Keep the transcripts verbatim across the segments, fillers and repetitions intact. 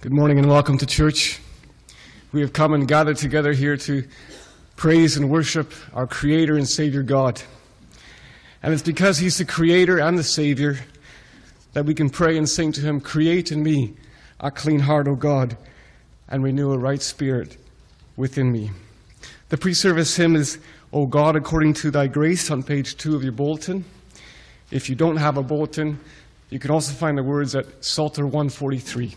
Good morning and welcome to church. We have come and gathered together here to praise and worship our Creator and Savior God. And it's because He's the Creator and the Savior that we can pray and sing to Him, "Create in me a clean heart, O God, and renew a right spirit within me." The pre-service hymn is "O God, according to thy grace" on page two of your bulletin. If you don't have a bulletin, you can also find the words at Psalter one forty-three.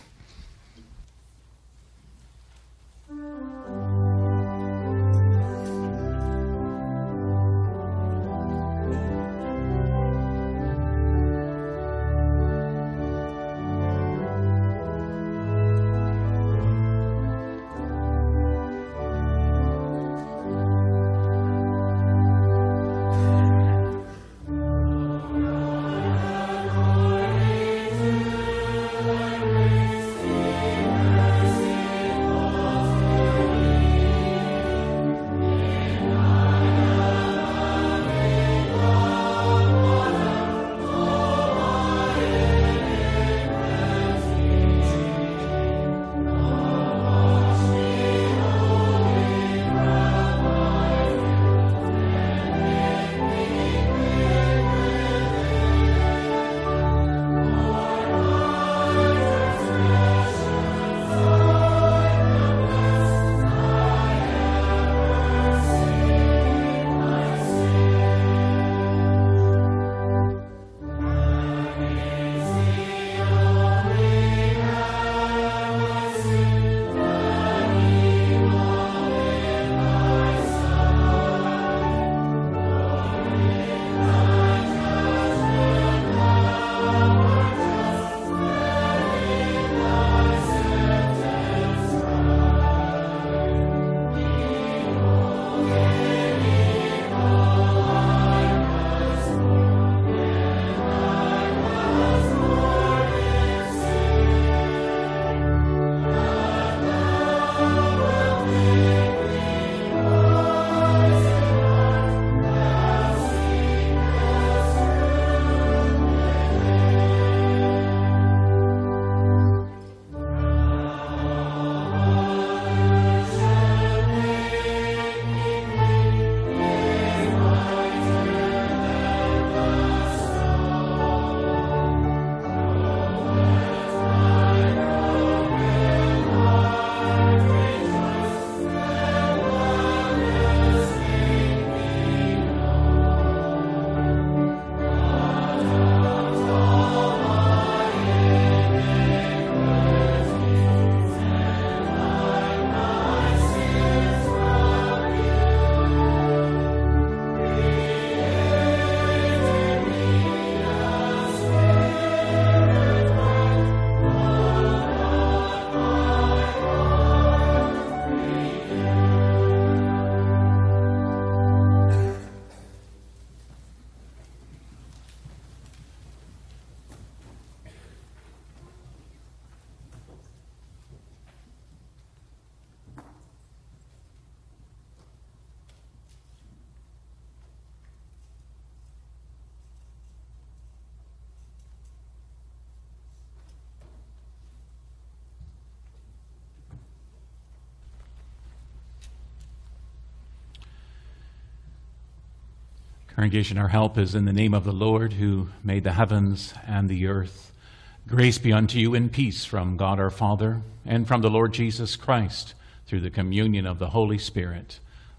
Congregation, our help is in the name of the Lord who made the heavens and the earth. Grace be unto you and peace from God our Father and from the Lord Jesus Christ through the communion of the Holy Spirit.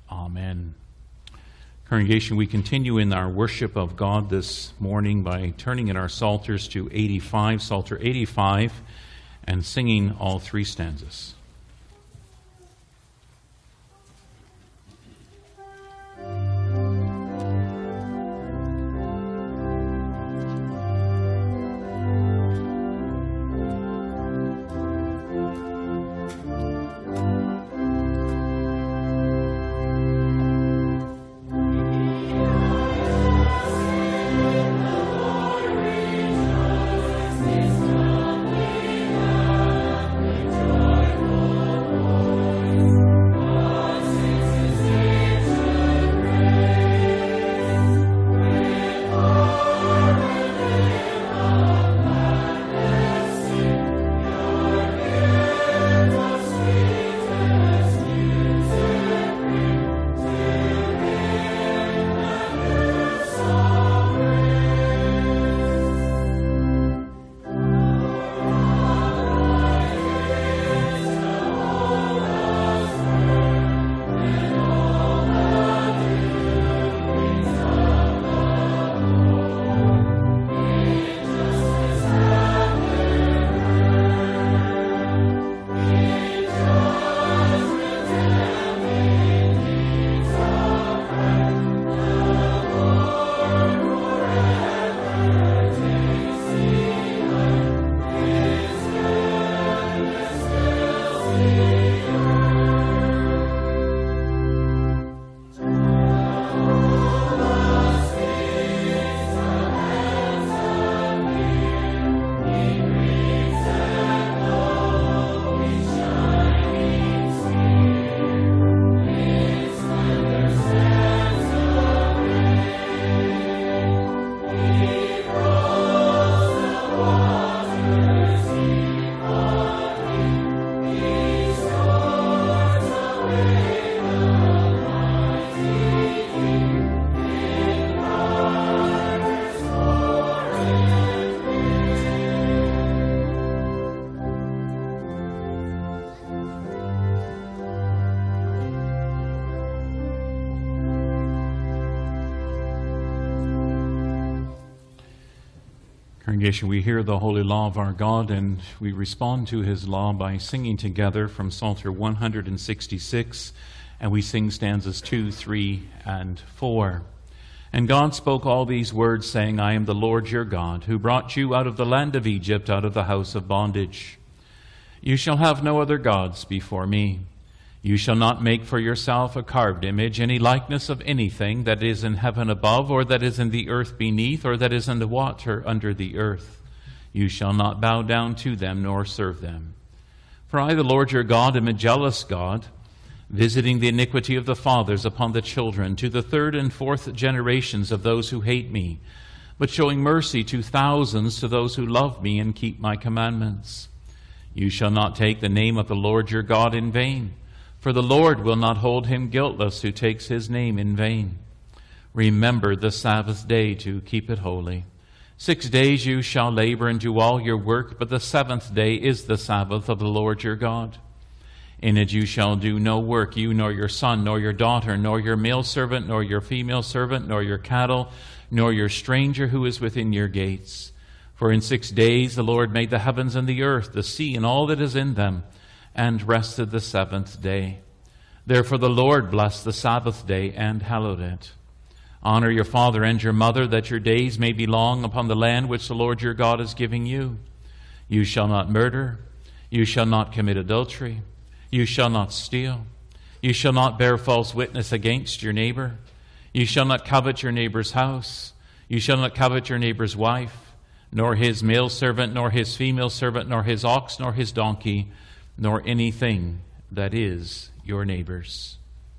Amen. Congregation, we continue in our worship of God this morning by turning in our psalters to eighty-five, Psalter eighty-five, and singing all three stanzas. Lord. Congregation, we hear the holy law of our God, and we respond to his law by singing together from Psalter one hundred sixty-six, and we sing stanzas two, three, and four. And God spoke all these words, saying, I am the Lord your God, who brought you out of the land of Egypt, out of the house of bondage. You shall have no other gods before me. You shall not make for yourself a carved image, any likeness of anything that is in heaven above, or that is in the earth beneath, or that is in the water under the earth. You shall not bow down to them, nor serve them. For I, the Lord your God, am a jealous God, visiting the iniquity of the fathers upon the children, to the third and fourth generations of those who hate me, but showing mercy to thousands to those who love me and keep my commandments. You shall not take the name of the Lord your God in vain, for the Lord will not hold him guiltless who takes his name in vain. Remember the Sabbath day to keep it holy. Six days you shall labor and do all your work, but the seventh day is the Sabbath of the Lord your God. In it you shall do no work, you nor your son, nor your daughter, nor your male servant, nor your female servant, nor your cattle, nor your stranger who is within your gates. For in six days the Lord made the heavens and the earth, the sea, and all that is in them, and rested the seventh day. Therefore the Lord blessed the Sabbath day and hallowed it. Honor your father and your mother, that your days may be long upon the land which the Lord your God is giving you. You shall not murder. You shall not commit adultery. You shall not steal. You shall not bear false witness against your neighbor. You shall not covet your neighbor's house. You shall not covet your neighbor's wife, nor his male servant, nor his female servant, nor his ox, nor his donkey, nor anything that is your neighbor's.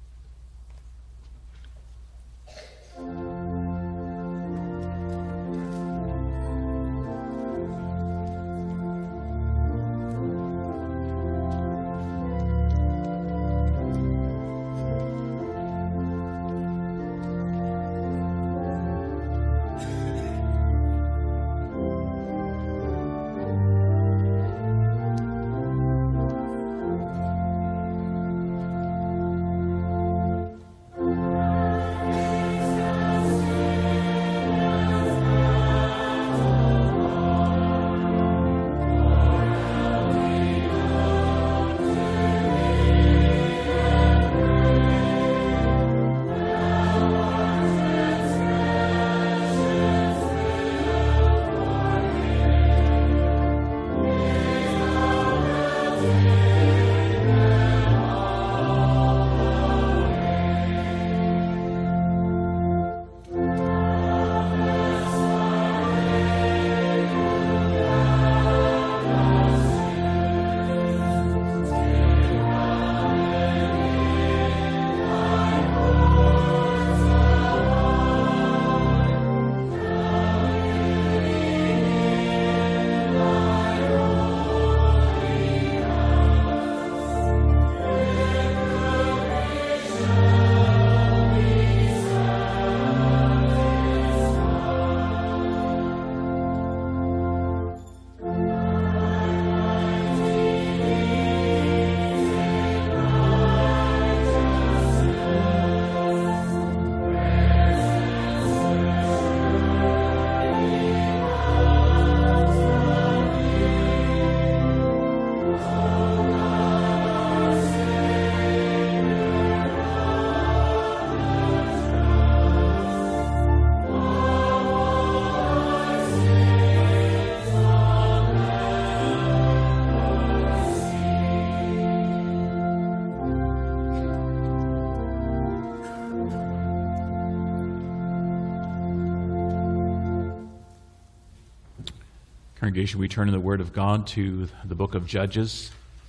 Congregation, we turn in the Word of God to the book of Judges,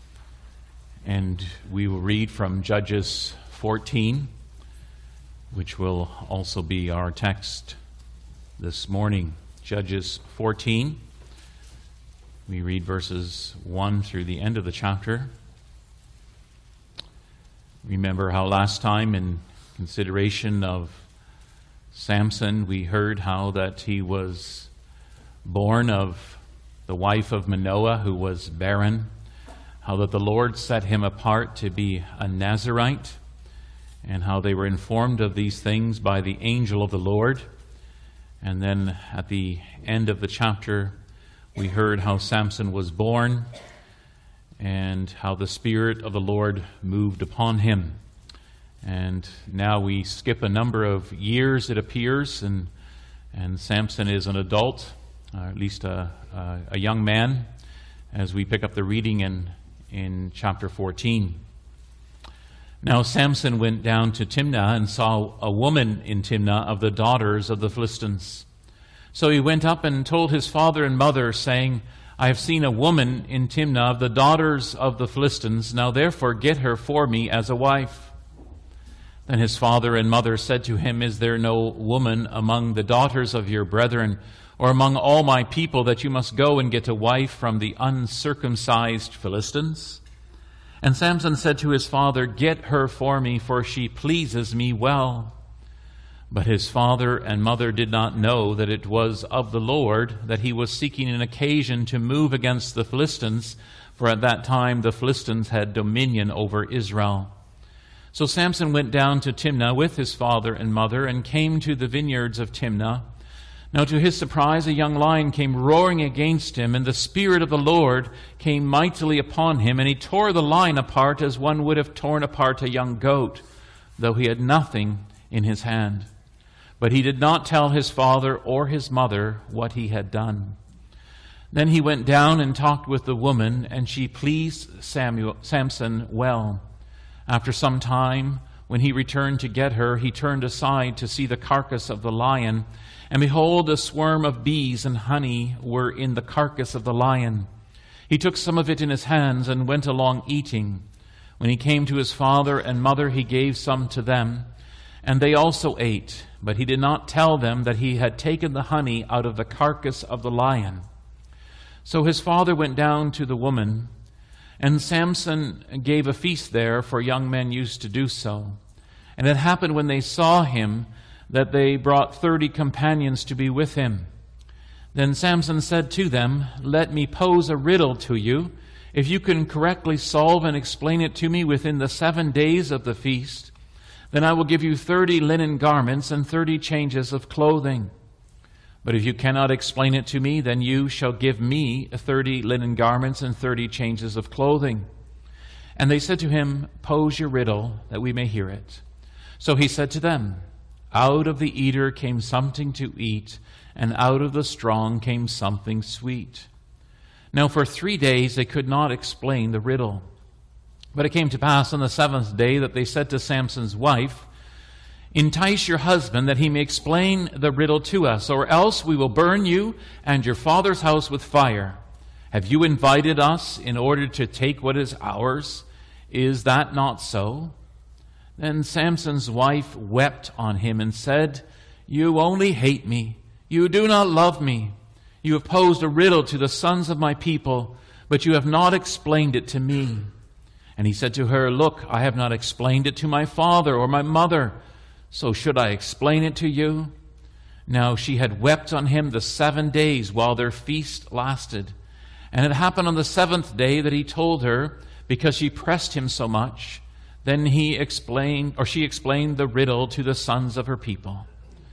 and we will read from Judges fourteen, which will also be our text this morning. Judges fourteen. We read verses one through the end of the chapter. Remember how last time, in consideration of Samson, we heard how that he was born of the wife of Manoah, who was barren, how that the Lord set him apart to be a Nazirite, and how they were informed of these things by the angel of the Lord, And then at the end of the chapter, we heard how Samson was born and how the Spirit of the Lord moved upon him. And now we skip a number of years, it appears, and and Samson is an adult, or at least a, a, a young man, as we pick up the reading in, in chapter fourteen. Now Samson went down to Timnah and saw a woman in Timnah of the daughters of the Philistines. So he went up and told his father and mother, saying, I have seen a woman in Timnah of the daughters of the Philistines. Now therefore get her for me as a wife. Then his father and mother said to him, Is there no woman among the daughters of your brethren, or among all my people, that you must go and get a wife from the uncircumcised Philistines? And Samson said to his father, Get her for me, for she pleases me well. But his father and mother did not know that it was of the Lord that he was seeking an occasion to move against the Philistines, for at that time the Philistines had dominion over Israel. So Samson went down to Timnah with his father and mother, and came to the vineyards of Timnah. Now to his surprise, a young lion came roaring against him, and the Spirit of the Lord came mightily upon him, and he tore the lion apart as one would have torn apart a young goat, though he had nothing in his hand. But he did not tell his father or his mother what he had done. Then he went down and talked with the woman, and she pleased Samuel, Samson well. After some time, when he returned to get her, he turned aside to see the carcass of the lion, and behold, a swarm of bees and honey were in the carcass of the lion. He took some of it in his hands and went along eating. When he came to his father and mother, he gave some to them, and they also ate. But he did not tell them that he had taken the honey out of the carcass of the lion. So his father went down to the woman, and Samson gave a feast there, for young men used to do so. And it happened when they saw him that they brought thirty companions to be with him. Then Samson said to them, Let me pose a riddle to you. If you can correctly solve and explain it to me within the seven days of the feast, then I will give you thirty linen garments and thirty changes of clothing. But if you cannot explain it to me, then you shall give me thirty linen garments and thirty changes of clothing. And they said to him, Pose your riddle, that we may hear it. So he said to them, Out of the eater came something to eat, and out of the strong came something sweet. Now for three days they could not explain the riddle. But it came to pass on the seventh day that they said to Samson's wife, Entice your husband that he may explain the riddle to us, or else we will burn you and your father's house with fire. Have you invited us in order to take what is ours? Is that not so? Then Samson's wife wept on him and said, You only hate me. You do not love me. You have posed a riddle to the sons of my people, but you have not explained it to me. And he said to her, Look, I have not explained it to my father or my mother, so should I explain it to you? Now she had wept on him the seven days while their feast lasted. And it happened on the seventh day that he told her, because she pressed him so much. Then he explained, or she explained the riddle to the sons of her people.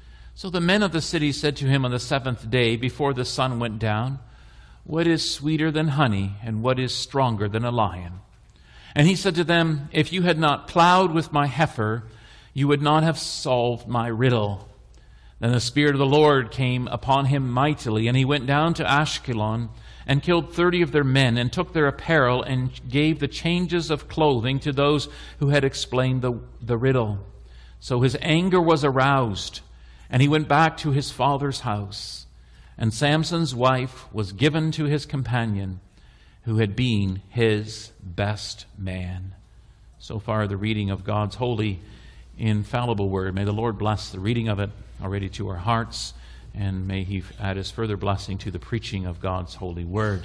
So the men of the city said to him on the seventh day, before the sun went down, What is sweeter than honey, and what is stronger than a lion? And he said to them, If you had not plowed with my heifer, you would not have solved my riddle. Then the Spirit of the Lord came upon him mightily, and he went down to Ashkelon and killed thirty of their men, and took their apparel and gave the changes of clothing to those who had explained the, the riddle. So his anger was aroused, and he went back to his father's house. And Samson's wife was given to his companion, who had been his best man. So far, the reading of God's holy, infallible word. May the Lord bless the reading of it already to our hearts, and may he add his further blessing to the preaching of God's holy word.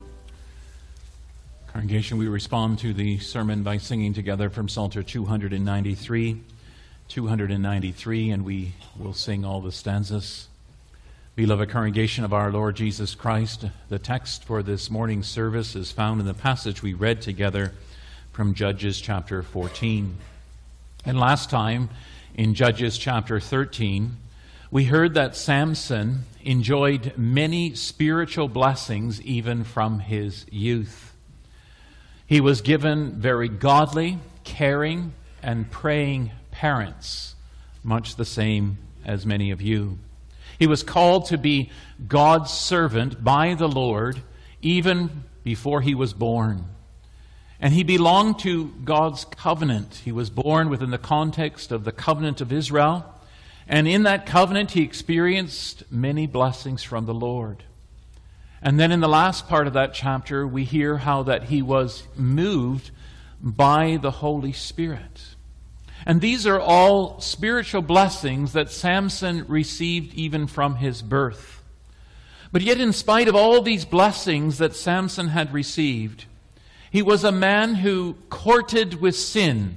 Congregation, we respond to the sermon by singing together from Psalter two ninety-three, two ninety-three, and we will sing all the stanzas. Beloved congregation of our Lord Jesus Christ, the text for this morning's service is found in the passage we read together from Judges chapter fourteen. And last time, in Judges chapter thirteen, we heard that Samson enjoyed many spiritual blessings even from his youth. He was given very godly, caring, and praying parents, much the same as many of you. He was called to be God's servant by the Lord even before he was born. And he belonged to God's covenant. He was born within the context of the covenant of Israel. And in that covenant, he experienced many blessings from the Lord. And then in the last part of that chapter, we hear how that he was moved by the Holy Spirit. And these are all spiritual blessings that Samson received even from his birth. But yet, in spite of all these blessings that Samson had received, he was a man who courted with sin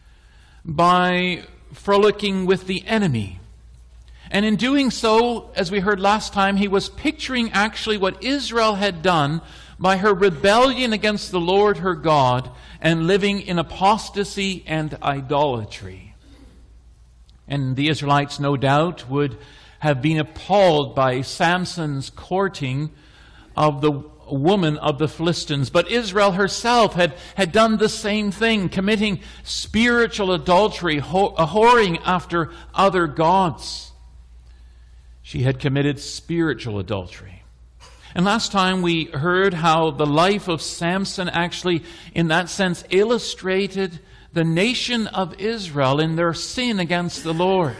by frolicking with the enemy. And in doing so, as we heard last time, he was picturing actually what Israel had done by her rebellion against the Lord her God and living in apostasy and idolatry. And the Israelites, no doubt, would have been appalled by Samson's courting of the woman of the Philistines. But Israel herself had, had done the same thing, committing spiritual adultery, wh- whoring after other gods. She had committed spiritual adultery. And last time we heard how the life of Samson actually, in that sense, illustrated the nation of Israel in their sin against the Lord.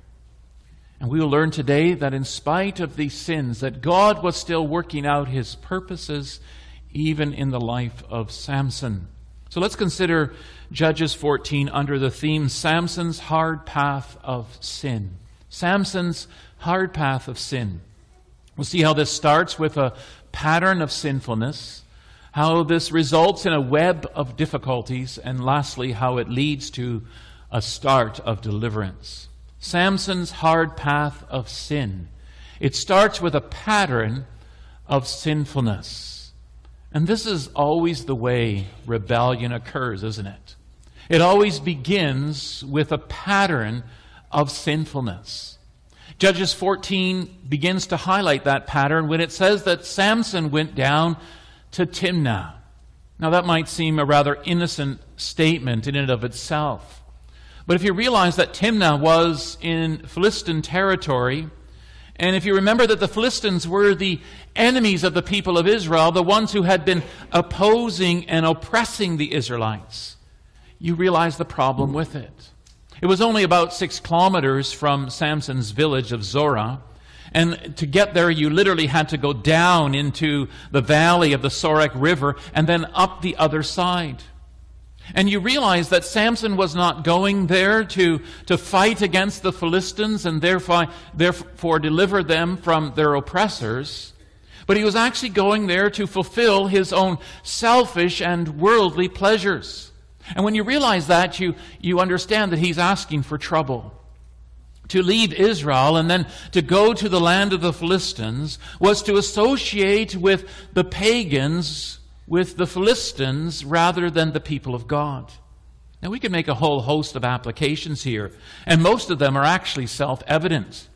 And we will learn today that in spite of these sins, that God was still working out his purposes even in the life of Samson. So let's consider Judges fourteen under the theme, Samson's hard path of sin. Samson's hard path of sin. We'll see how this starts with a pattern of sinfulness, how this results in a web of difficulties, and lastly, how it leads to a start of deliverance. Samson's hard path of sin. It starts with a pattern of sinfulness. And this is always the way rebellion occurs, isn't it? It always begins with a pattern of sinfulness. Judges fourteen begins to highlight that pattern when it says that Samson went down to Timnah. Now that might seem a rather innocent statement in and of itself. But if you realize that Timnah was in Philistine territory, and if you remember that the Philistines were the enemies of the people of Israel, the ones who had been opposing and oppressing the Israelites, you realize the problem with it. It was only about six kilometers from Samson's village of Zorah, and to get there you literally had to go down into the valley of the Sorek River and then up the other side. And you realize that Samson was not going there to, to fight against the Philistines and therefore, therefore deliver them from their oppressors, but he was actually going there to fulfill his own selfish and worldly pleasures. And when you realize that, you, you understand that he's asking for trouble. To leave Israel and then to go to the land of the Philistines was to associate with the pagans, with the Philistines, rather than the people of God. Now we can make a whole host of applications here, and most of them are actually self-evident.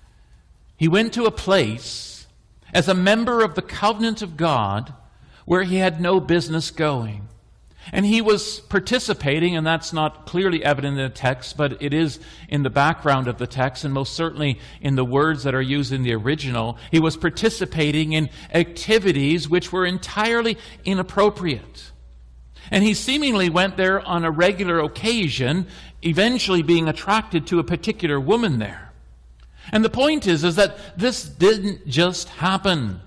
He went to a place as a member of the covenant of God where he had no business going. And he was participating, and that's not clearly evident in the text, but it is in the background of the text, and most certainly in the words that are used in the original. He was participating in activities which were entirely inappropriate. And he seemingly went there on a regular occasion, eventually being attracted to a particular woman there. And the point is, is that this didn't just happen,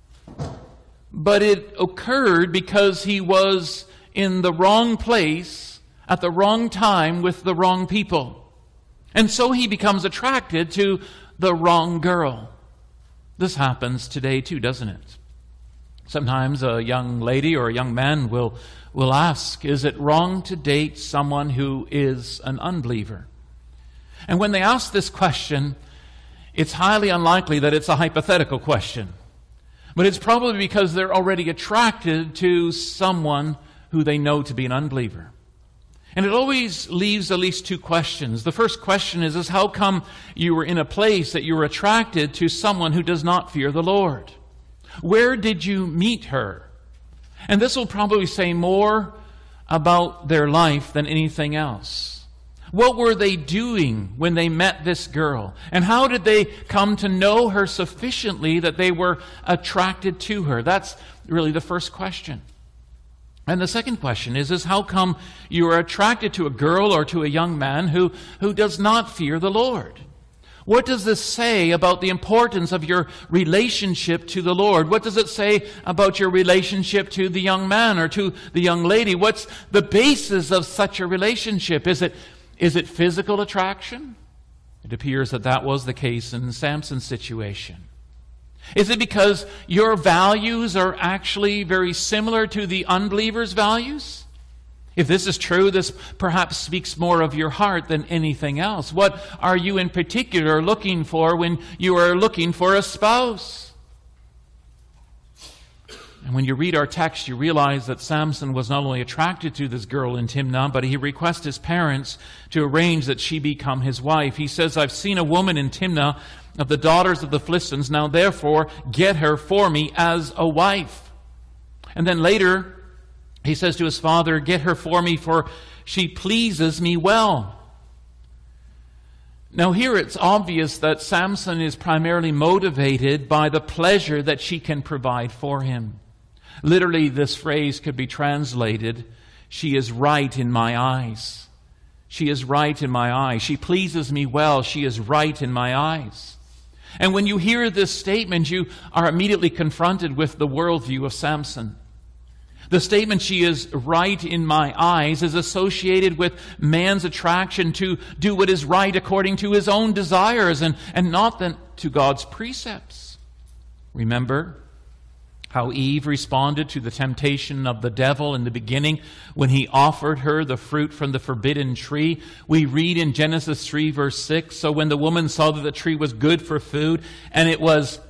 but it occurred because he was in the wrong place at the wrong time with the wrong people. And so he becomes attracted to the wrong girl. This happens today too, doesn't it? Sometimes a young lady or a young man will, will ask, is it wrong to date someone who is an unbeliever? And when they ask this question, it's highly unlikely that it's a hypothetical question. But it's probably because they're already attracted to someone who they know to be an unbeliever. And it always leaves at least two questions. The first question is, is how come you were in a place that you were attracted to someone who does not fear the Lord? Where did you meet her? And this will probably say more about their life than anything else. What were they doing when they met this girl? And how did they come to know her sufficiently that they were attracted to her? That's really the first question. And the second question is, is how come you are attracted to a girl or to a young man who, who does not fear the Lord? What does this say about the importance of your relationship to the Lord? What does it say about your relationship to the young man or to the young lady? What's the basis of such a relationship? Is it, is it physical attraction? It appears that that was the case in Samson's situation. Is it because your values are actually very similar to the unbeliever's values? If this is true, this perhaps speaks more of your heart than anything else. What are you in particular looking for when you are looking for a spouse? And when you read our text, you realize that Samson was not only attracted to this girl in Timnah, but he requests his parents to arrange that she become his wife. He says, I've seen a woman in Timnah of the daughters of the Philistines. Now therefore get her for me as a wife. And then later he says to his father, get her for me, for she pleases me well. Now here it's obvious that Samson is primarily motivated by the pleasure that she can provide for him. Literally, this phrase could be translated, she is right in my eyes. She is right in my eyes. She pleases me well. She is right in my eyes. And when you hear this statement, you are immediately confronted with the worldview of Samson. The statement, she is right in my eyes, is associated with man's attraction to do what is right according to his own desires and, and not then to God's precepts. Remember how Eve responded to the temptation of the devil in the beginning when he offered her the fruit from the forbidden tree. We read in Genesis three verse six, so when the woman saw that the tree was good for food and it was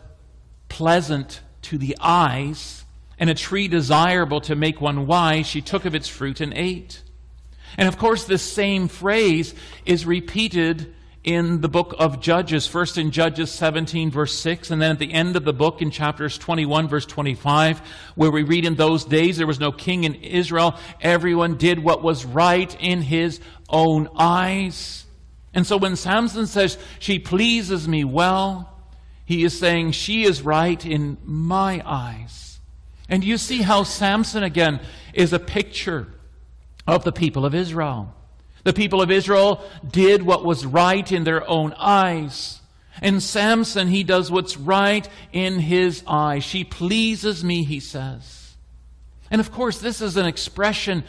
pleasant to the eyes and a tree desirable to make one wise, she took of its fruit and ate. And of course this same phrase is repeated in the book of Judges, first in Judges seventeen verse six, and then at the end of the book in chapters twenty-one verse twenty-five, where we read, in those days there was no king in Israel, everyone did what was right in his own eyes. And so when Samson says, she pleases me well, he is saying, she is right in my eyes. And you see how Samson again is a picture of the people of Israel. The people of Israel did what was right in their own eyes. And Samson, he does what's right in his eyes. She pleases me, he says. And of course, this is an expression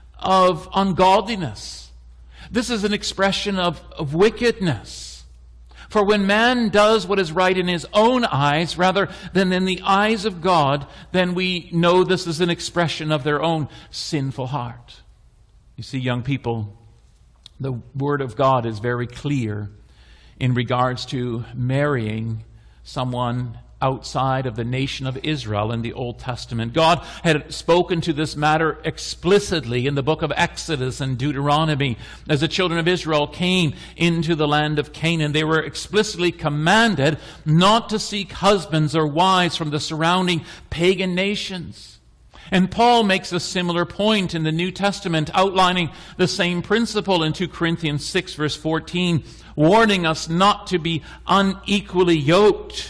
of ungodliness. This is an expression of, of wickedness. For when man does what is right in his own eyes rather than in the eyes of God, then we know this is an expression of their own sinful heart. You see, young people, the Word of God is very clear in regards to marrying someone outside of the nation of Israel in the Old Testament. God had spoken to this matter explicitly in the book of Exodus and Deuteronomy. As the children of Israel came into the land of Canaan, they were explicitly commanded not to seek husbands or wives from the surrounding pagan nations. And Paul makes a similar point in the New Testament, outlining the same principle in Second Corinthians six verse fourteen, warning us not to be unequally yoked.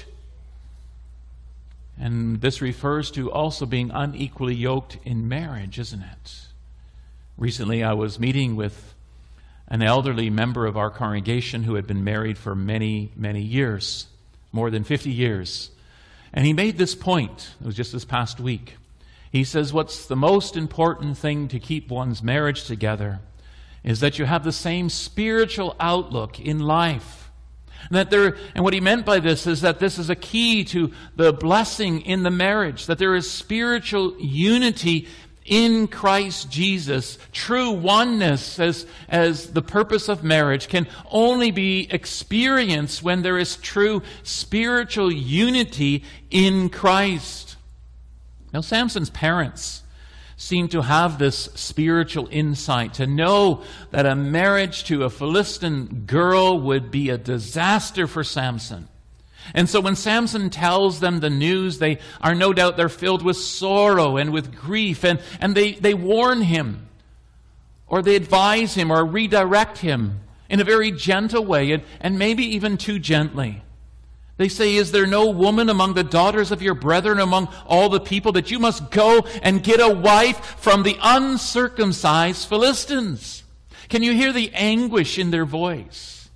And this refers to also being unequally yoked in marriage, isn't it? Recently I was meeting with an elderly member of our congregation who had been married for many, many years, more than fifty years. And he made this point, it was just this past week. He says, what's the most important thing to keep one's marriage together is that you have the same spiritual outlook in life. And, that there, and what he meant by this is that this is a key to the blessing in the marriage, that there is spiritual unity in Christ Jesus. True oneness as, as the purpose of marriage can only be experienced when there is true spiritual unity in Christ. Now, Samson's parents seemed to have this spiritual insight, to know that a marriage to a Philistine girl would be a disaster for Samson. And so when Samson tells them the news, they are no doubt they're filled with sorrow and with grief, and, and they, they warn him, or they advise him, or redirect him in a very gentle way, and, and maybe even too gently. They say, is there no woman among the daughters of your brethren, among all the people, that you must go and get a wife from the uncircumcised Philistines? Can you hear the anguish in their voice?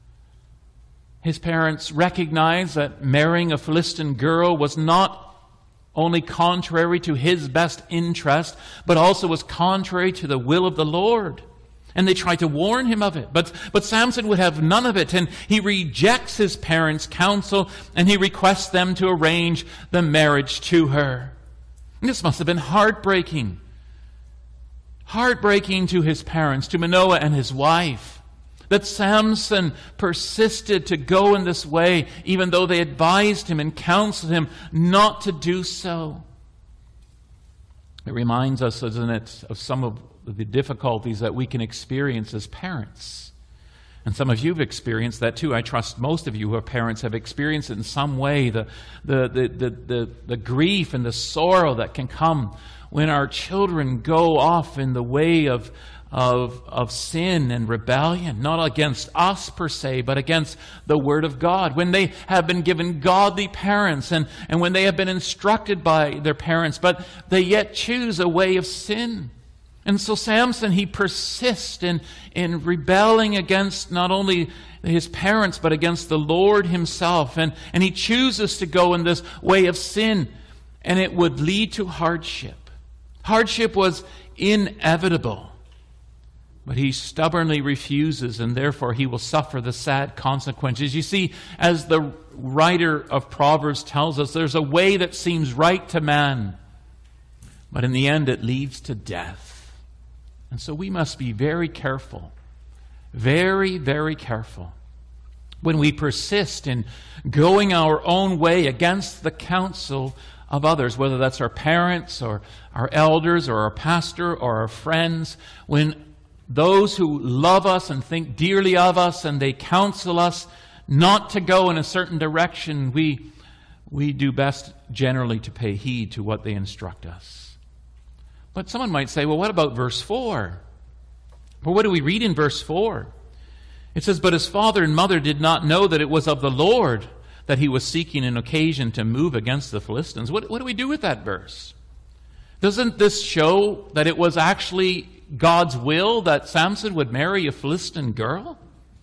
His parents recognized that marrying a Philistine girl was not only contrary to his best interest, but also was contrary to the will of the Lord. And they tried to warn him of it. But, but Samson would have none of it, and he rejects his parents' counsel, and he requests them to arrange the marriage to her. And this must have been heartbreaking. Heartbreaking to his parents, to Manoah and his wife, that Samson persisted to go in this way, even though they advised him and counseled him not to do so. It reminds us, doesn't it, of some of the difficulties that we can experience as parents. And some of you have experienced that too. I trust most of you who are parents have experienced it in some way, the, the, the, the, the, the grief and the sorrow that can come when our children go off in the way of, of, of sin and rebellion, not against us per se, but against the Word of God. When they have been given godly parents, and, and when they have been instructed by their parents, but they yet choose a way of sin. And so Samson, he persists in, in rebelling against not only his parents, but against the Lord himself. And, and he chooses to go in this way of sin, and it would lead to hardship. Hardship was inevitable. But he stubbornly refuses, and therefore he will suffer the sad consequences. You see, as the writer of Proverbs tells us, there's a way that seems right to man, but in the end it leads to death. And so we must be very careful, very, very careful when we persist in going our own way against the counsel of others, whether that's our parents or our elders or our pastor or our friends, when those who love us and think dearly of us and they counsel us not to go in a certain direction, we, we do best generally to pay heed to what they instruct us. But someone might say, well, what about verse four? Well, what do we read in verse four? It says, but his father and mother did not know that it was of the Lord that he was seeking an occasion to move against the Philistines. What, what do we do with that verse? Doesn't this show that it was actually God's will that Samson would marry a Philistine girl?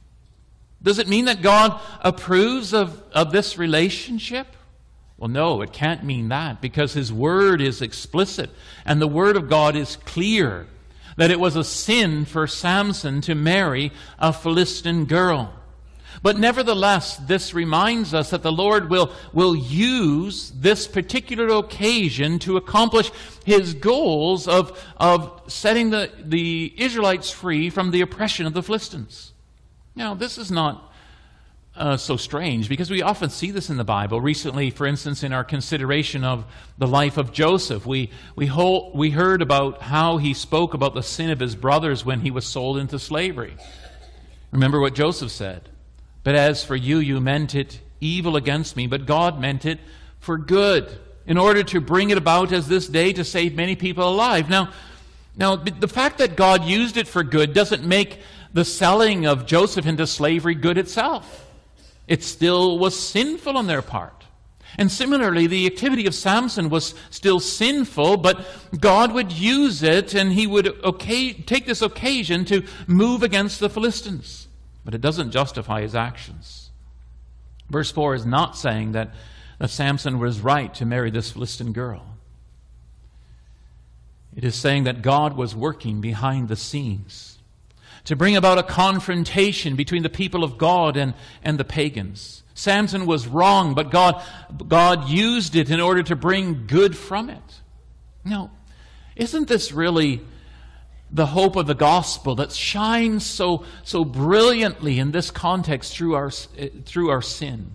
Does it mean that God approves of, of this relationship? Well, no, it can't mean that, because his word is explicit and the word of God is clear that it was a sin for Samson to marry a Philistine girl. But nevertheless, this reminds us that the Lord will, will use this particular occasion to accomplish his goals of, of setting the, the Israelites free from the oppression of the Philistines. Now, this is not Uh, so strange, because we often see this in the Bible. Recently, for instance, in our consideration of the life of Joseph, we we, hold, we heard about how he spoke about the sin of his brothers when he was sold into slavery. Remember what Joseph said. But as for you, you meant it evil against me, but God meant it for good, in order to bring it about as this day to save many people alive. Now, now the fact that God used it for good doesn't make the selling of Joseph into slavery good itself. It still was sinful on their part. And similarly, the activity of Samson was still sinful, but God would use it, and he would okay, take this occasion to move against the Philistines. But it doesn't justify his actions. Verse four is not saying that, that Samson was right to marry this Philistine girl. It is saying that God was working behind the scenes to bring about a confrontation between the people of God and, and the pagans. Samson was wrong, but God, God used it in order to bring good from it. Now, isn't this really the hope of the gospel that shines so, so brilliantly in this context through our, through our sin?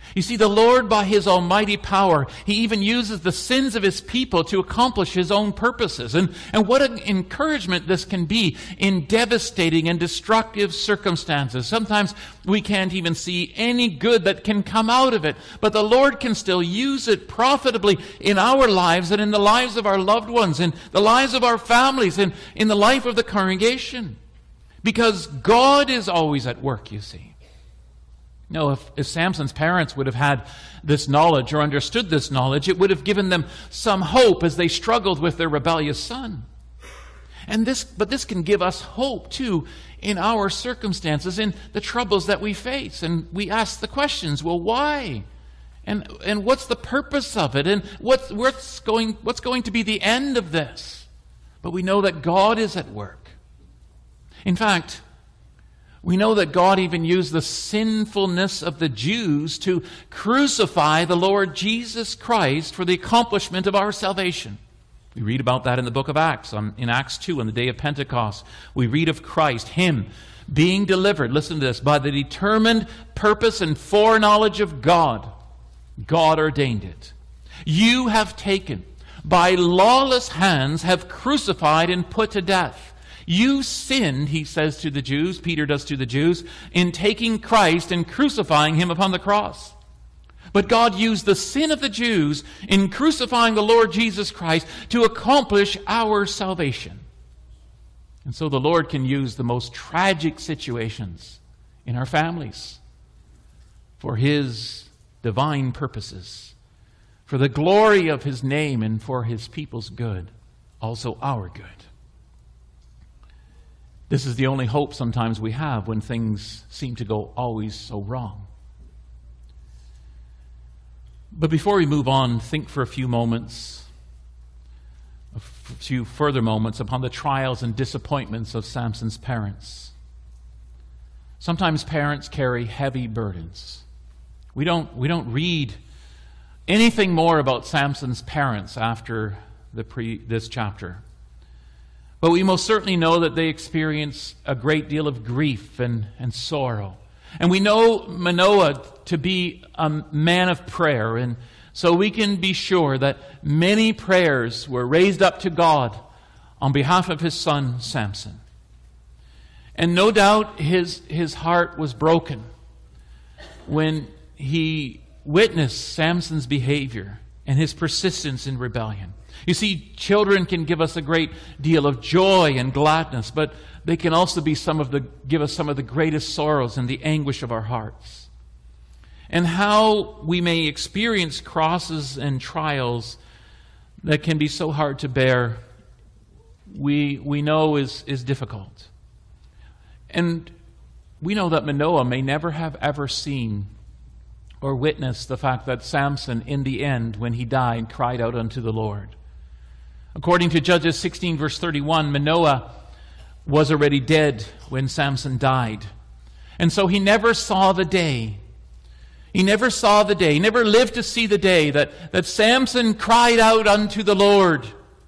You see, the Lord, by His almighty power, He even uses the sins of His people to accomplish His own purposes. And, and what an encouragement this can be in devastating and destructive circumstances. Sometimes we can't even see any good that can come out of it, but the Lord can still use it profitably in our lives and in the lives of our loved ones, in the lives of our families, and in the life of the congregation. Because God is always at work, you see. No, if, if Samson's parents would have had this knowledge or understood this knowledge, it would have given them some hope as they struggled with their rebellious son. And this, but this can give us hope too in our circumstances, in the troubles that we face. And we ask the questions, well, why? And and what's the purpose of it? And what's what's going what's going to be the end of this? But we know that God is at work. In fact, we know that God even used the sinfulness of the Jews to crucify the Lord Jesus Christ for the accomplishment of our salvation. We read about that in the book of Acts, on, in Acts two, on the day of Pentecost. We read of Christ, Him being delivered, listen to this, by the determined purpose and foreknowledge of God. God ordained it. You have taken, by lawless hands, have crucified and put to death. You sinned, he says to the Jews, Peter does to the Jews, in taking Christ and crucifying Him upon the cross. But God used the sin of the Jews in crucifying the Lord Jesus Christ to accomplish our salvation. And so the Lord can use the most tragic situations in our families for His divine purposes, for the glory of His name and for His people's good, also our good. This is the only hope sometimes we have when things seem to go always so wrong. But before we move on, think for a few moments, a few further moments upon the trials and disappointments of Samson's parents. Sometimes parents carry heavy burdens. We don't, we don't read anything more about Samson's parents after the pre, this chapter. But we most certainly know that they experience a great deal of grief and, and sorrow. And we know Manoah to be a man of prayer. And so we can be sure that many prayers were raised up to God on behalf of his son Samson. And no doubt his, his heart was broken when he witnessed Samson's behavior and his persistence in rebellion. You see, children can give us a great deal of joy and gladness, but they can also be some of the give us some of the greatest sorrows and the anguish of our hearts. And how we may experience crosses and trials that can be so hard to bear, we we know is, is difficult. And we know that Manoah may never have ever seen or witnessed the fact that Samson, in the end, when he died, cried out unto the Lord. According to Judges sixteen, verse thirty-one, Manoah was already dead when Samson died. And so he never saw the day. He never saw the day. He never lived to see the day that, that Samson cried out unto the Lord.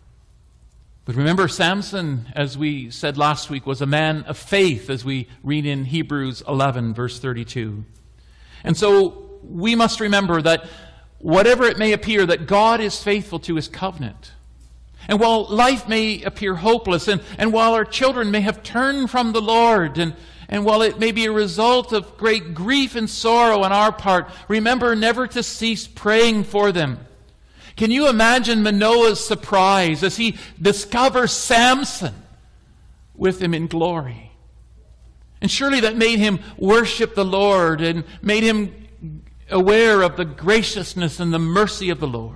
But remember, Samson, as we said last week, was a man of faith, as we read in Hebrews eleven, verse thirty-two. And so we must remember that whatever it may appear, that God is faithful to His covenant. And while life may appear hopeless, and, and while our children may have turned from the Lord, and, and while it may be a result of great grief and sorrow on our part, remember never to cease praying for them. Can you imagine Manoah's surprise as he discovers Samson with him in glory? And surely that made him worship the Lord and made him aware of the graciousness and the mercy of the Lord.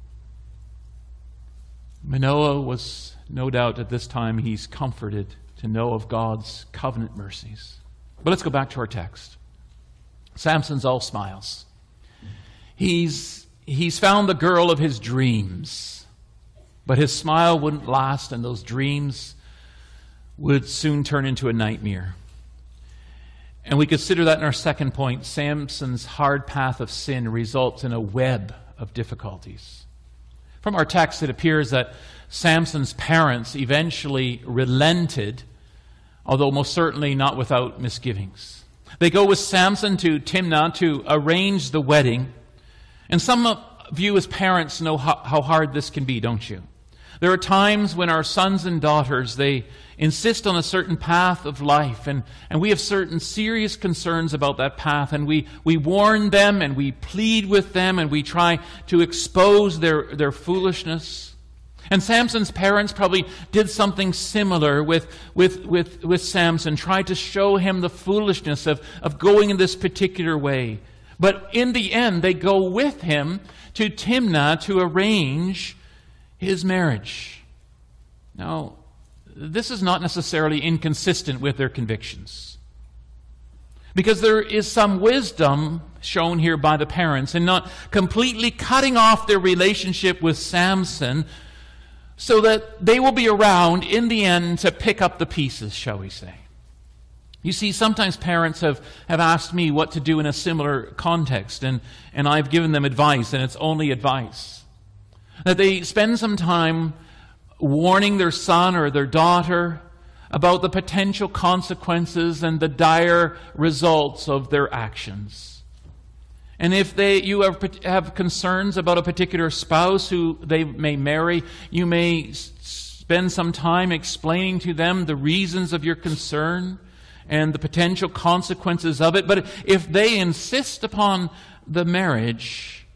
Manoah was, no doubt at this time, he's comforted to know of God's covenant mercies. But let's go back to our text. Samson's all smiles. He's, he's found the girl of his dreams. But his smile wouldn't last, and those dreams would soon turn into a nightmare. And we consider that in our second point. Samson's hard path of sin results in a web of difficulties. From our text, it appears that Samson's parents eventually relented, although most certainly not without misgivings. They go with Samson to Timnah to arrange the wedding. And some of you as parents know how, how hard this can be, don't you? There are times when our sons and daughters, they insist on a certain path of life, and, and we have certain serious concerns about that path, and we, we warn them, and we plead with them, and we try to expose their, their foolishness. And Samson's parents probably did something similar with, with, with, with Samson, tried to show him the foolishness of, of going in this particular way. But in the end, they go with him to Timnah to arrange his marriage. Now, this is not necessarily inconsistent with their convictions, because there is some wisdom shown here by the parents in not completely cutting off their relationship with Samson so that they will be around in the end to pick up the pieces, shall we say. You see, sometimes parents have, have asked me what to do in a similar context, and, and I've given them advice, and it's only advice. That they spend some time warning their son or their daughter about the potential consequences and the dire results of their actions. And if they, you have, have concerns about a particular spouse who they may marry, you may s- spend some time explaining to them the reasons of your concern and the potential consequences of it. But if they insist upon the marriage,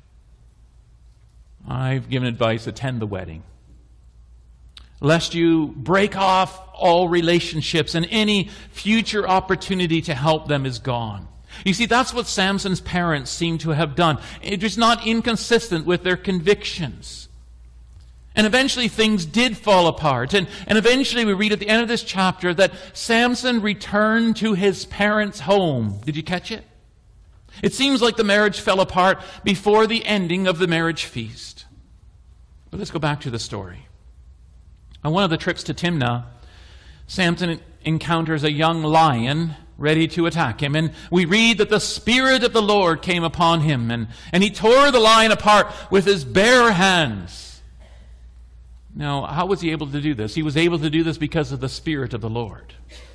I've given advice: attend the wedding, lest you break off all relationships and any future opportunity to help them is gone. You see, that's what Samson's parents seem to have done. It was not inconsistent with their convictions. And eventually things did fall apart. And, and eventually we read at the end of this chapter that Samson returned to his parents' home. Did you catch it? It seems like the marriage fell apart before the ending of the marriage feast. But let's go back to the story. On one of the trips to Timnah, Samson encounters a young lion ready to attack him. And we read that the Spirit of the Lord came upon him, and, and he tore the lion apart with his bare hands. Now, how was he able to do this? He was able to do this because of the Spirit of the Lord.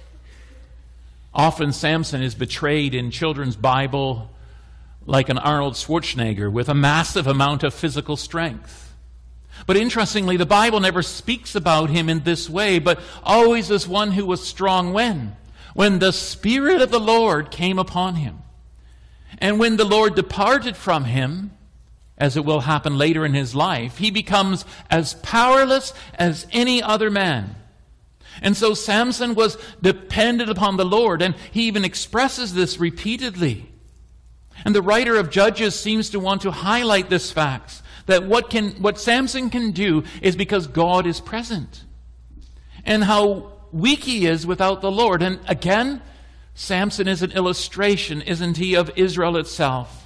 Often Samson is betrayed in children's Bible like an Arnold Schwarzenegger with a massive amount of physical strength. But interestingly, the Bible never speaks about him in this way, but always as one who was strong when? When the Spirit of the Lord came upon him. And when the Lord departed from him, as it will happen later in his life, he becomes as powerless as any other man. And so Samson was dependent upon the Lord, and he even expresses this repeatedly. And the writer of Judges seems to want to highlight this fact, that what can what Samson can do is because God is present. And how weak he is without the Lord. And again, Samson is an illustration, isn't he, of Israel itself.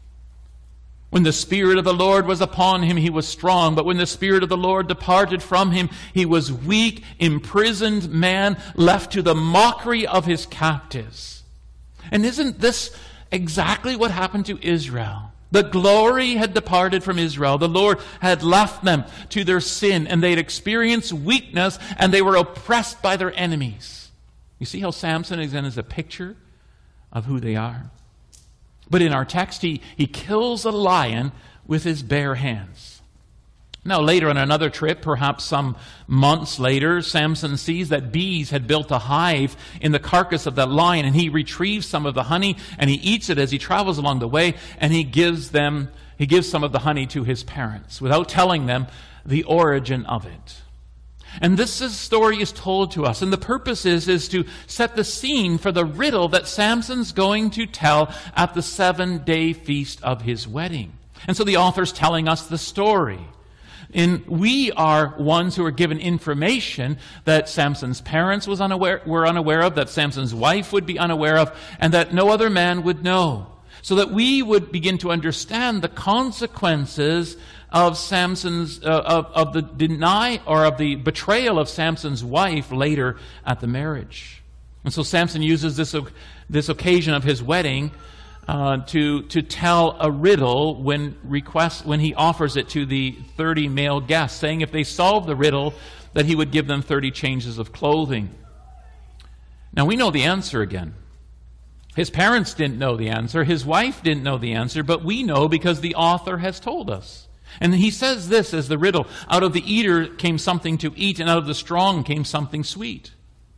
When the Spirit of the Lord was upon him, he was strong. But when the Spirit of the Lord departed from him, he was weak, imprisoned man, left to the mockery of his captives. And isn't this exactly what happened to Israel? The glory had departed from Israel. The Lord had left them to their sin, and they had experienced weakness, and they were oppressed by their enemies. You see how Samson is then is a picture of who they are? But in our text, he, he kills a lion with his bare hands. Now, later on another trip, perhaps some months later, Samson sees that bees had built a hive in the carcass of that lion, and he retrieves some of the honey, and he eats it as he travels along the way, and he gives them, he gives some of the honey to his parents without telling them the origin of it. And this is, story is told to us, and the purpose is, is to set the scene for the riddle that Samson's going to tell at the seven-day feast of his wedding. And so the author's telling us the story. And we are ones who are given information that Samson's parents was unaware, were unaware of, that Samson's wife would be unaware of, and that no other man would know. So that we would begin to understand the consequences of Samson's, uh, of, of the deny or of the betrayal of Samson's wife later at the marriage. And so Samson uses this, this occasion of his wedding Uh, to to tell a riddle when request when he offers it to the thirty male guests, saying if they solve the riddle, that he would give them thirty changes of clothing. Now we know the answer again. His parents didn't know the answer. His wife didn't know the answer, but we know because the author has told us. And he says this as the riddle: out of the eater came something to eat, and out of the strong came something sweet.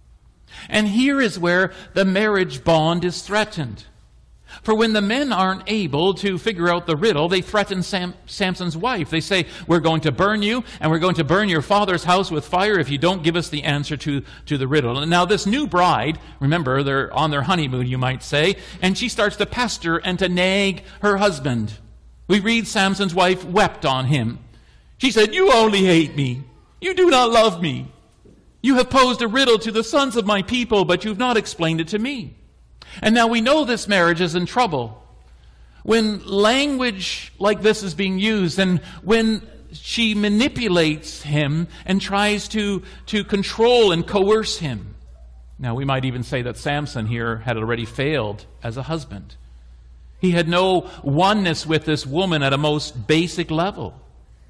And here is where the marriage bond is threatened. For when the men aren't able to figure out the riddle, they threaten Sam, Samson's wife. They say, we're going to burn you, and we're going to burn your father's house with fire if you don't give us the answer to, to the riddle. And now this new bride, remember, they're on their honeymoon, you might say, and she starts to pester and to nag her husband. We read Samson's wife wept on him. She said, you only hate me. You do not love me. You have posed a riddle to the sons of my people, but you've not explained it to me. And now we know this marriage is in trouble. When language like this is being used, and when she manipulates him and tries to, to control and coerce him. Now we might even say that Samson here had already failed as a husband. He had no oneness with this woman at a most basic level.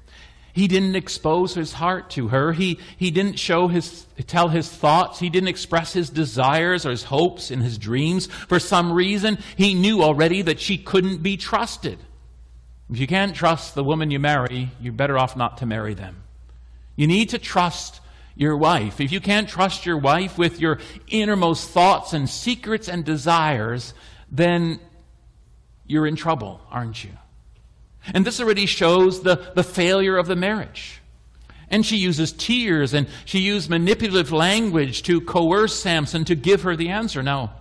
He didn't expose his heart to her. He, he didn't show his, tell his thoughts. He didn't express his desires or his hopes and his dreams. For some reason, he knew already that she couldn't be trusted. If you can't trust the woman you marry, you're better off not to marry them. You need to trust your wife. If you can't trust your wife with your innermost thoughts and secrets and desires, then you're in trouble, aren't you? And this already shows the, the failure of the marriage. And she uses tears, and she used manipulative language to coerce Samson to give her the answer. Now,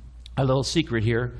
a little secret here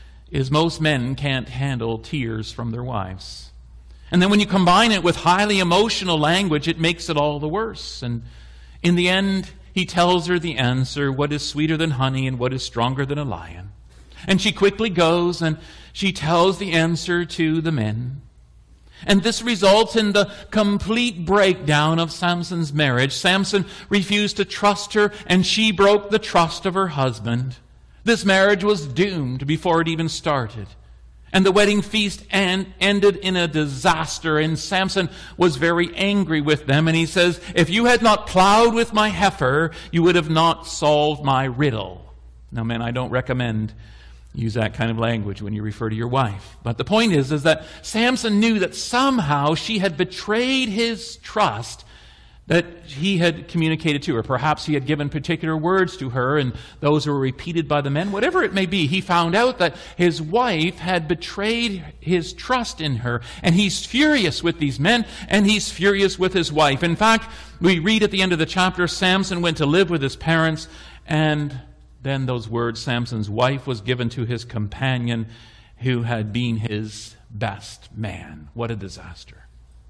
is most men can't handle tears from their wives. And then when you combine it with highly emotional language, it makes it all the worse. And in the end, he tells her the answer: what is sweeter than honey and what is stronger than a lion? And she quickly goes and she tells the answer to the men. And this results in the complete breakdown of Samson's marriage. Samson refused to trust her, and she broke the trust of her husband. This marriage was doomed before it even started. And the wedding feast end, ended in a disaster, and Samson was very angry with them. And he says, if you had not plowed with my heifer, you would have not solved my riddle. Now, men, I don't recommend use that kind of language when you refer to your wife. But the point is, is that Samson knew that somehow she had betrayed his trust that he had communicated to her. Perhaps he had given particular words to her, and those were repeated by the men. Whatever it may be, he found out that his wife had betrayed his trust in her. And he's furious with these men, and he's furious with his wife. In fact, we read at the end of the chapter, Samson went to live with his parents, and then those words, Samson's wife was given to his companion who had been his best man. What a disaster.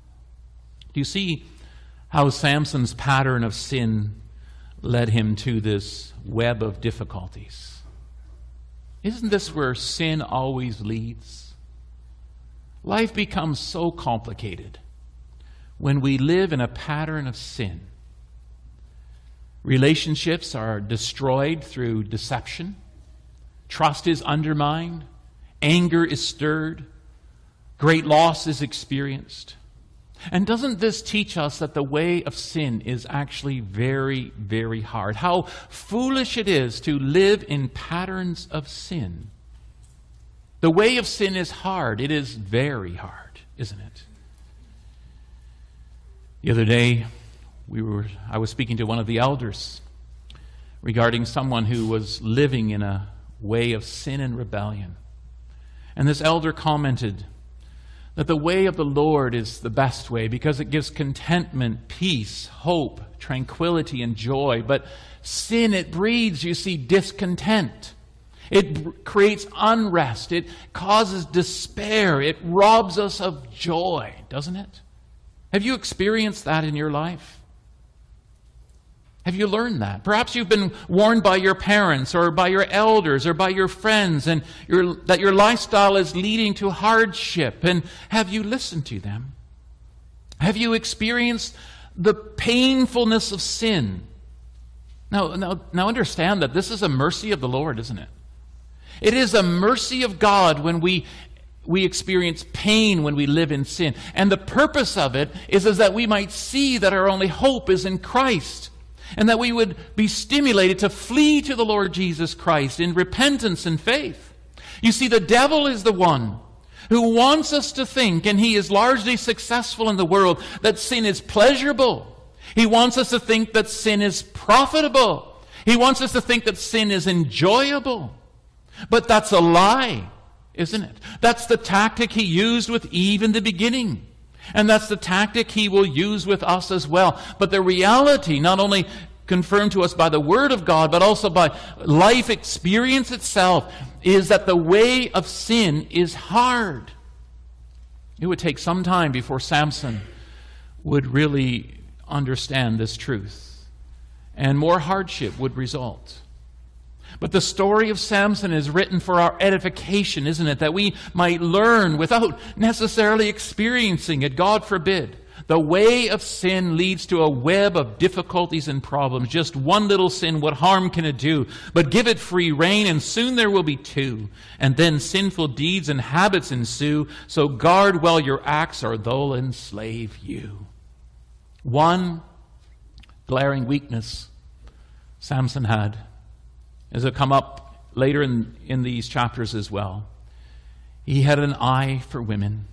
Do you see how Samson's pattern of sin led him to this web of difficulties? Isn't this where sin always leads? Life becomes so complicated when we live in a pattern of sin. Relationships are destroyed through deception. Trust is undermined. Anger is stirred. Great loss is experienced. And doesn't this teach us that the way of sin is actually very, very hard? How foolish it is to live in patterns of sin. The way of sin is hard. It is very hard, isn't it? The other day, We were, I was speaking to one of the elders regarding someone who was living in a way of sin and rebellion. And this elder commented that the way of the Lord is the best way because it gives contentment, peace, hope, tranquility, and joy. But sin, it breeds, you see, discontent. It b- creates unrest. It causes despair. It robs us of joy, doesn't it? Have you experienced that in your life? Have you learned that? Perhaps you've been warned by your parents or by your elders or by your friends and your, that your lifestyle is leading to hardship. And have you listened to them? Have you experienced the painfulness of sin? Now, now, now understand that this is a mercy of the Lord, isn't it? It is a mercy of God when we we experience pain when we live in sin. And the purpose of it is, is that we might see that our only hope is in Christ. and that we would be stimulated to flee to the Lord Jesus Christ in repentance and faith. You see, the devil is the one who wants us to think, and he is largely successful in the world, that sin is pleasurable. He wants us to think that sin is profitable. He wants us to think that sin is enjoyable. But that's a lie, isn't it? That's the tactic he used with Eve in the beginning. And that's the tactic he will use with us as well. But the reality, not only confirmed to us by the Word of God, but also by life experience itself, is that the way of sin is hard. It would take some time before Samson would really understand this truth, and more hardship would result. But the story of Samson is written for our edification, isn't it? That we might learn without necessarily experiencing it. God forbid. The way of sin leads to a web of difficulties and problems. Just one little sin, what harm can it do? But give it free rein, and soon there will be two. And then sinful deeds and habits ensue. So guard well your acts, or they'll enslave you. One glaring weakness Samson had, as it come up later in, in these chapters as well. He had an eye for women.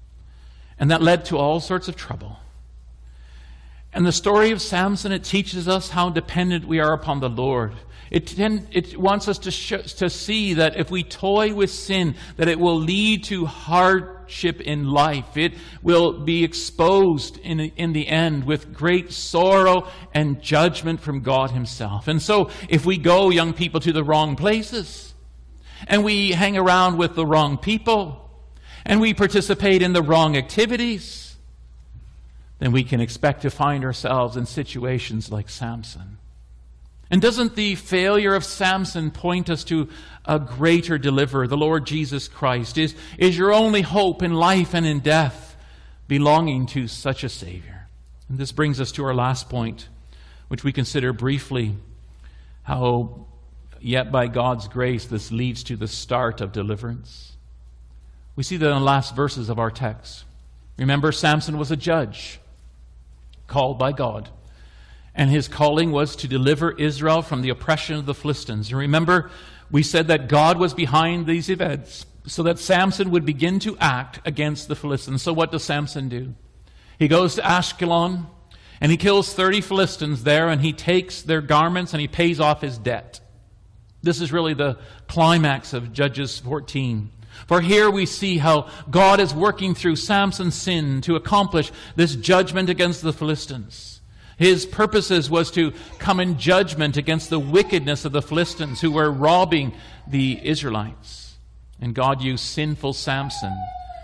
And that led to all sorts of trouble. And the story of Samson, it teaches us how dependent we are upon the Lord. It, tend, it wants us to, sh- to see that if we toy with sin, that it will lead to hardship in life. It will be exposed in, in the end with great sorrow and judgment from God himself. And so if we go, young people, to the wrong places, and we hang around with the wrong people, and we participate in the wrong activities, then we can expect to find ourselves in situations like Samson. And doesn't the failure of Samson point us to a greater deliverer, the Lord Jesus Christ? Is, is your only hope in life and in death belonging to such a Savior? And this brings us to our last point, which we consider briefly, how yet by God's grace this leads to the start of deliverance. We see that in the last verses of our text. Remember, Samson was a judge called by God. And his calling was to deliver Israel from the oppression of the Philistines. And remember, we said that God was behind these events so that Samson would begin to act against the Philistines. So what does Samson do? He goes to Ashkelon and he kills thirty Philistines there, and he takes their garments and he pays off his debt. This is really the climax of Judges fourteen. For here we see how God is working through Samson's sin to accomplish this judgment against the Philistines. His purposes was to come in judgment against the wickedness of the Philistines who were robbing the Israelites. And God used sinful Samson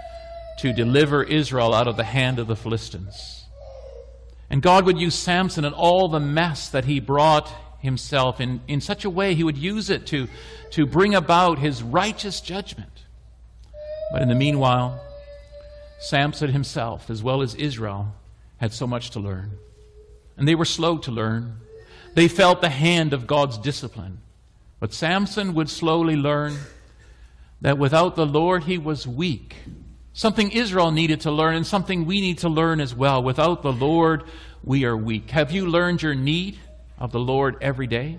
to deliver Israel out of the hand of the Philistines. And God would use Samson and all the mess that he brought himself in, in such a way, he would use it to, to bring about his righteous judgment. But in the meanwhile, Samson himself, as well as Israel, had so much to learn. And they were slow to learn. They felt the hand of God's discipline. But Samson would slowly learn that without the Lord he was weak. Something Israel needed to learn, and something we need to learn as well. Without the Lord, we are weak. Have you learned your need of the Lord every day?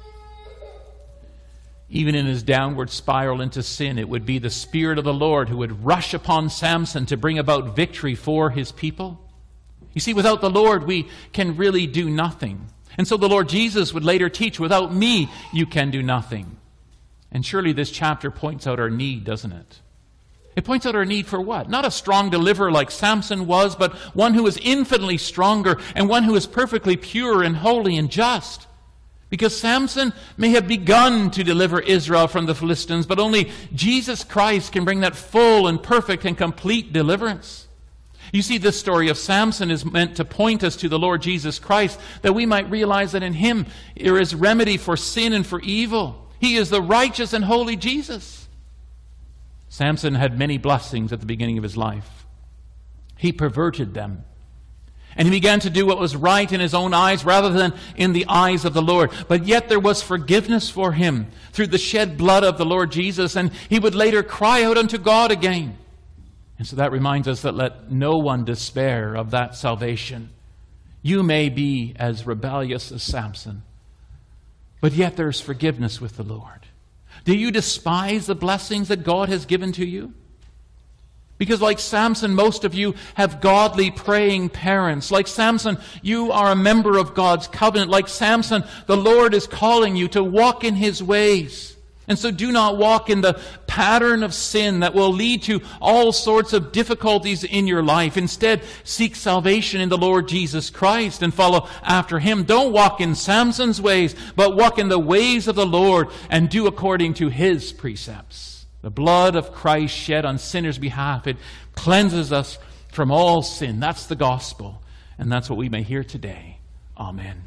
Even in his downward spiral into sin, it would be the Spirit of the Lord who would rush upon Samson to bring about victory for his people. You see, without the Lord, we can really do nothing. And so the Lord Jesus would later teach, without me, you can do nothing. And surely this chapter points out our need, doesn't it? It points out our need for what? Not a strong deliverer like Samson was, but one who is infinitely stronger, and one who is perfectly pure and holy and just. Because Samson may have begun to deliver Israel from the Philistines, but only Jesus Christ can bring that full and perfect and complete deliverance. You see, this story of Samson is meant to point us to the Lord Jesus Christ, that we might realize that in him there is remedy for sin and for evil. He is the righteous and holy Jesus. Samson had many blessings at the beginning of his life. He perverted them. And he began to do what was right in his own eyes rather than in the eyes of the Lord. But yet there was forgiveness for him through the shed blood of the Lord Jesus. And he would later cry out unto God again. And so that reminds us that let no one despair of that salvation. You may be as rebellious as Samson, but yet there's forgiveness with the Lord. Do you despise the blessings that God has given to you? Because like Samson, most of you have godly praying parents. Like Samson, you are a member of God's covenant. Like Samson, the Lord is calling you to walk in His ways. And so do not walk in the pattern of sin that will lead to all sorts of difficulties in your life. Instead, seek salvation in the Lord Jesus Christ and follow after Him. Don't walk in Samson's ways, but walk in the ways of the Lord and do according to His precepts. The blood of Christ shed on sinners' behalf, it cleanses us from all sin. That's the gospel, and that's what we may hear today. Amen.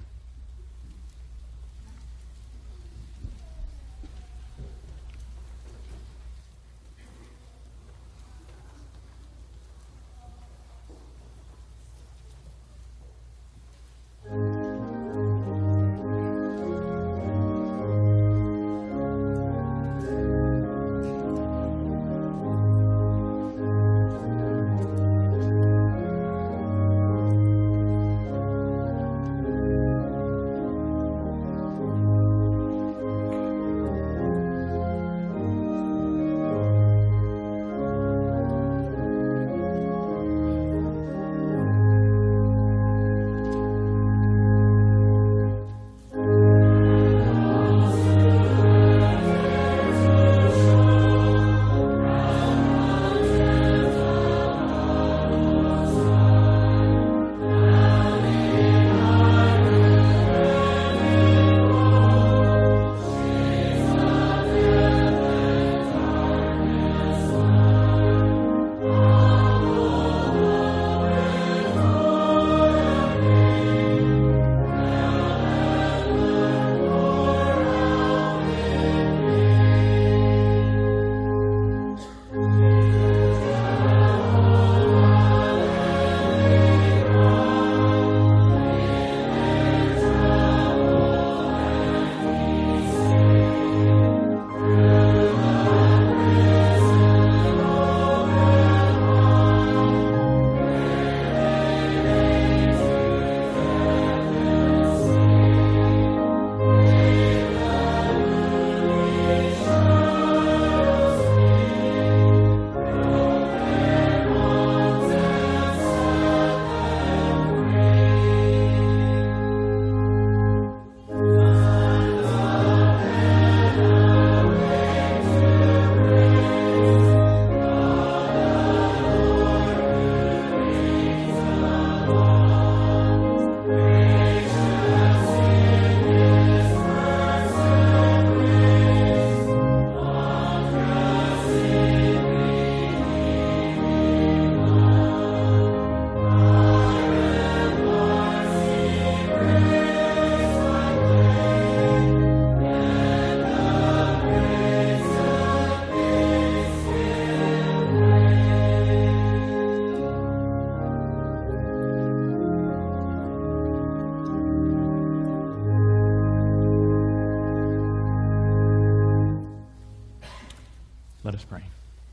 Let us pray.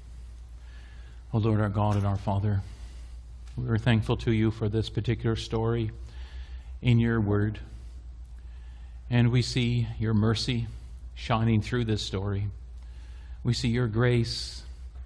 O Lord, our God and our Father, we are thankful to you for this particular story in your word. And we see your mercy shining through this story. We see your grace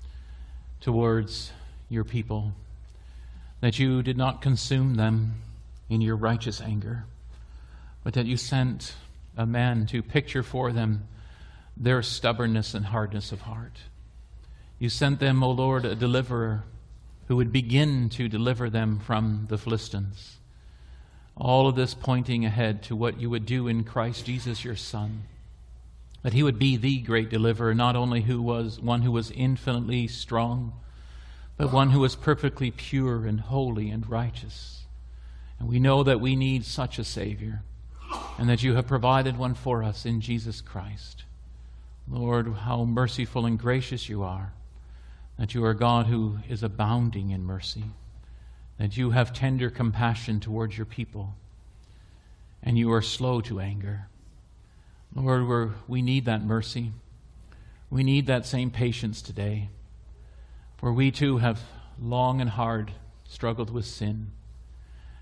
towards your people, that you did not consume them in your righteous anger, but that you sent a man to picture for them their stubbornness and hardness of heart. You sent them, O Lord, a deliverer who would begin to deliver them from the Philistines. All of this pointing ahead to what you would do in Christ Jesus, your Son. That he would be the great deliverer, not only who was one who was infinitely strong, but one who was perfectly pure and holy and righteous. And we know that we need such a Savior, and that you have provided one for us in Jesus Christ. Lord, how merciful and gracious you are, that you are God who is abounding in mercy, that you have tender compassion towards your people, and you are slow to anger. Lord, we're, we need that mercy. We need that same patience today, for we too have long and hard struggled with sin.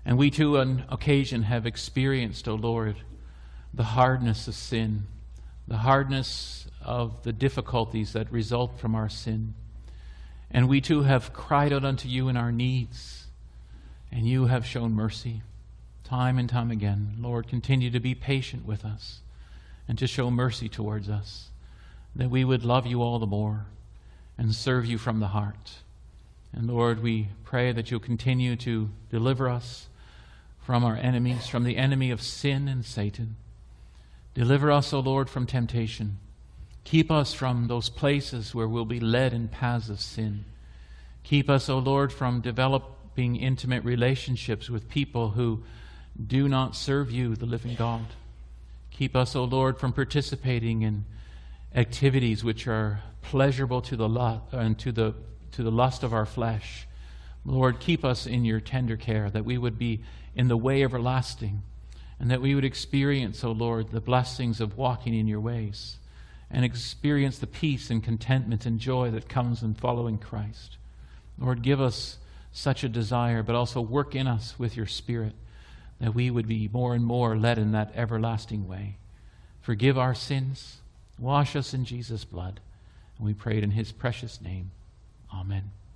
And we too on occasion have experienced, O Lord, the hardness of sin, the hardness of the difficulties that result from our sin. And we too have cried out unto you in our needs, and you have shown mercy time and time again. Lord, continue to be patient with us and to show mercy towards us, that we would love you all the more and serve you from the heart. And Lord, we pray that you'll continue to deliver us from our enemies, from the enemy of sin and Satan. Deliver us, O Lord, from temptation. Keep us from those places where we'll be led in paths of sin. Keep us, O Lord, from developing intimate relationships with people who do not serve you, the living God. Keep us, O Lord, from participating in activities which are pleasurable to the lust and to the to the lust of our flesh. Lord, keep us in your tender care, that we would be in the way everlasting, and that we would experience, O Lord, the blessings of walking in your ways, and experience the peace and contentment and joy that comes in following Christ. Lord, give us such a desire, but also work in us with your Spirit, that we would be more and more led in that everlasting way. Forgive our sins. Wash us in Jesus' blood. And we pray it in his precious name. Amen.